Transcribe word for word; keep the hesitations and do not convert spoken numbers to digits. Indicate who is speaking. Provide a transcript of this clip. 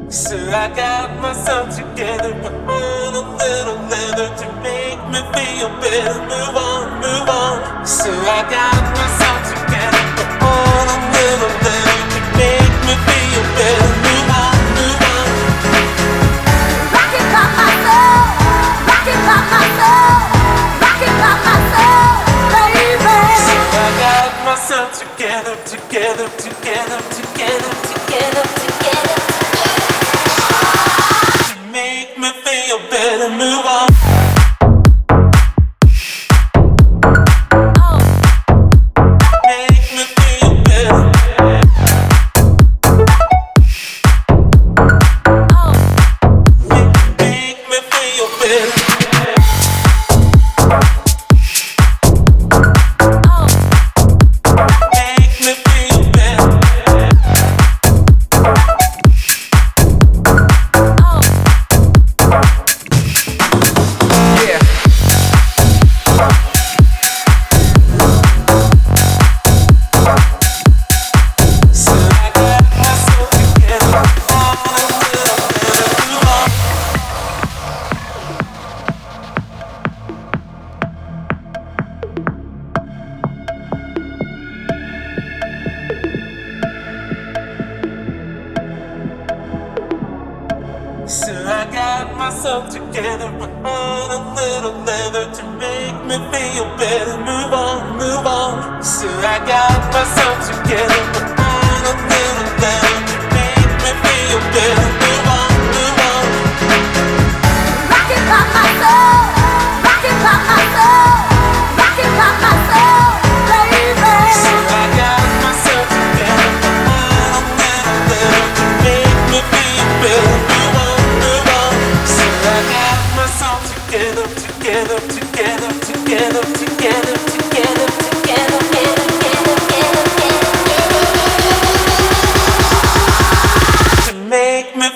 Speaker 1: So I got myself together, put on a little leather to make me feel better. Move on, move on. So I got myself together, put on a little leather to make me feel better. Move on, move on.
Speaker 2: Rock it by my soul, rock it by my soul, rock it by my soul, baby.
Speaker 1: So I got myself together, together, together, together, together, together. Make me feel better, move on. Make me feel better. Make, make me feel better. Make me feel better. So I got myself together, on a little better, move on. So I got myself together, put on a little leather to make me feel better. Move on, move on. So I got myself together, put on a little leather to make me feel better. Move on, move on.
Speaker 2: Rock it by my soul, rock it by my soul, rock it by my soul, baby.
Speaker 1: So I got myself together, put on a little leather to make me feel better. Move on, move on. So I got myself together, together, together, together, together, together, together, together, together, together, together. To make me